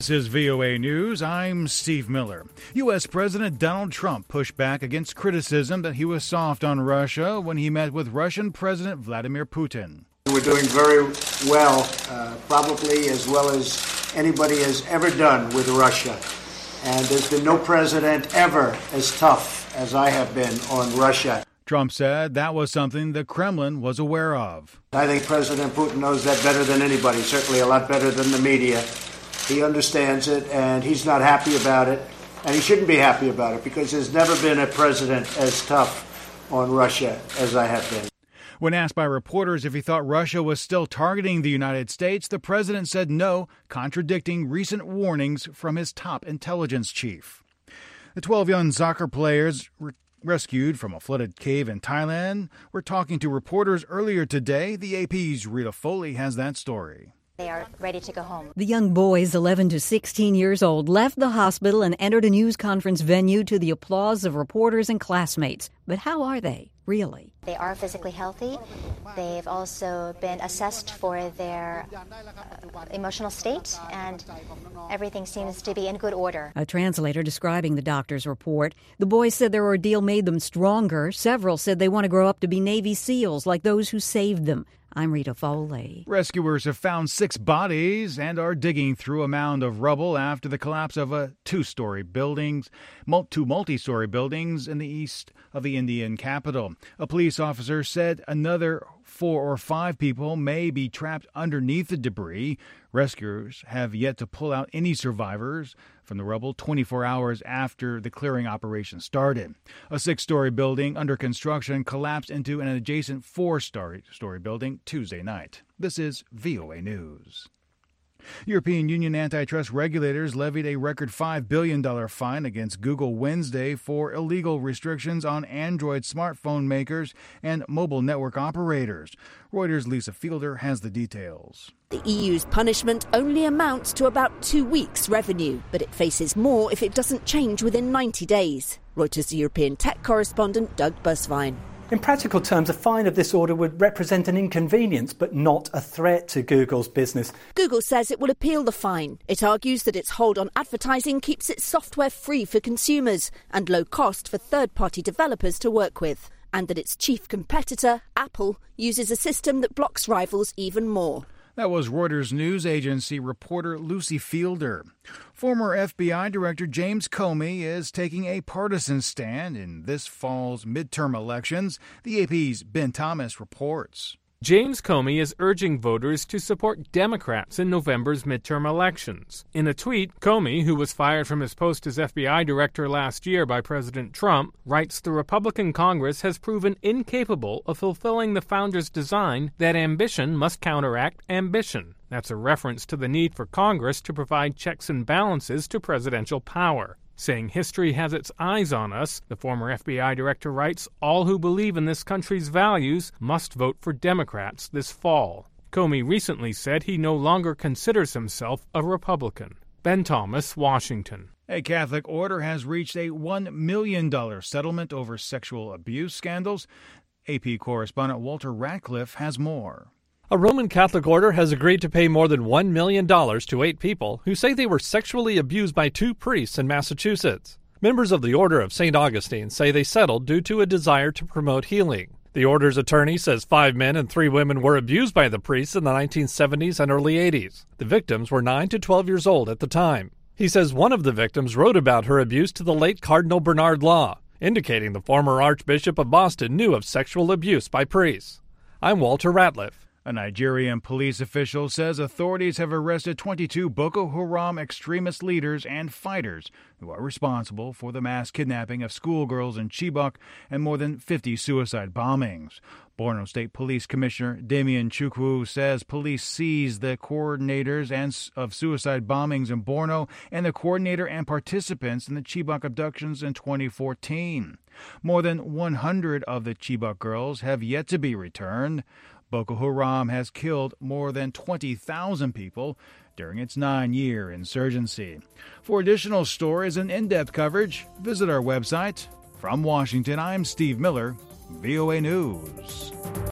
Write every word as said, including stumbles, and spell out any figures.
This is V O A News. I'm Steve Miller. U S. President Donald Trump pushed back against criticism that he was soft on Russia when he met with Russian President Vladimir Putin. We're doing very well, uh, probably as well as anybody has ever done with Russia. And there's been no president ever as tough as I have been on Russia. Trump said that was something the Kremlin was aware of. I think President Putin knows that better than anybody, certainly a lot better than the media. He understands it, and he's not happy about it, and he shouldn't be happy about it, because there's never been a president as tough on Russia as I have been. When asked by reporters if he thought Russia was still targeting the United States, the president said no, contradicting recent warnings from his top intelligence chief. The twelve young soccer players re- rescued from a flooded cave in Thailand were talking to reporters earlier today. The A P's Rita Foley has that story. They are ready to go home. The young boys, eleven to sixteen years old, left the hospital and entered a news conference venue to the applause of reporters and classmates. But how are they, really? They are physically healthy. They've also been assessed for their uh, emotional state, and everything seems to be in good order. A translator describing the doctor's report. The boys said their ordeal made them stronger. Several said they want to grow up to be Navy SEALs like those who saved them. I'm Rita Foley. Rescuers have found six bodies and are digging through a mound of rubble after the collapse of a two-story buildings, two multi-story buildings in the east of the Indian capital. A police officer said another four or five people may be trapped underneath the debris. Rescuers have yet to pull out any survivors from the rubble twenty-four hours after the clearing operation started. A six-story building under construction collapsed into an adjacent four-story building Tuesday night. This is V O A News. European Union antitrust regulators levied a record five billion dollars fine against Google Wednesday for illegal restrictions on Android smartphone makers and mobile network operators. Reuters' Lisa Fielder has the details. The E U's punishment only amounts to about two weeks' revenue, but it faces more if it doesn't change within ninety days. Reuters' European tech correspondent Doug Busvine. In practical terms, a fine of this order would represent an inconvenience, but not a threat to Google's business. Google says it will appeal the fine. It argues that its hold on advertising keeps its software free for consumers and low cost for third-party developers to work with, and that its chief competitor, Apple, uses a system that blocks rivals even more. That was Reuters news agency reporter Lucy Fielder. Former F B I Director James Comey is taking a partisan stand in this fall's midterm elections. The A P's Ben Thomas reports. James Comey is urging voters to support Democrats in November's midterm elections. In a tweet, Comey, who was fired from his post as F B I director last year by President Trump, writes the Republican Congress has proven incapable of fulfilling the founders' design that ambition must counteract ambition. That's a reference to the need for Congress to provide checks and balances to presidential power. Saying history has its eyes on us, the former F B I director writes, all who believe in this country's values must vote for Democrats this fall. Comey recently said he no longer considers himself a Republican. Ben Thomas, Washington. A Catholic order has reached a one million dollars settlement over sexual abuse scandals. A P correspondent Walter Ratcliffe has more. A Roman Catholic order has agreed to pay more than one million dollars to eight people who say they were sexually abused by two priests in Massachusetts. Members of the Order of Saint Augustine say they settled due to a desire to promote healing. The order's attorney says five men and three women were abused by the priests in the nineteen seventies and early eighties. The victims were nine to twelve years old at the time. He says one of the victims wrote about her abuse to the late Cardinal Bernard Law, indicating the former Archbishop of Boston knew of sexual abuse by priests. I'm Walter Ratliff. A Nigerian police official says authorities have arrested twenty-two Boko Haram extremist leaders and fighters who are responsible for the mass kidnapping of schoolgirls in Chibok and more than fifty suicide bombings. Borno State Police Commissioner Damian Chukwu says police seized the coordinators and of suicide bombings in Borno and the coordinator and participants in the Chibok abductions in twenty fourteen. More than one hundred of the Chibok girls have yet to be returned. Boko Haram has killed more than twenty thousand people during its nine-year insurgency. For additional stories and in-depth coverage, visit our website. From Washington, I'm Steve Miller, V O A News.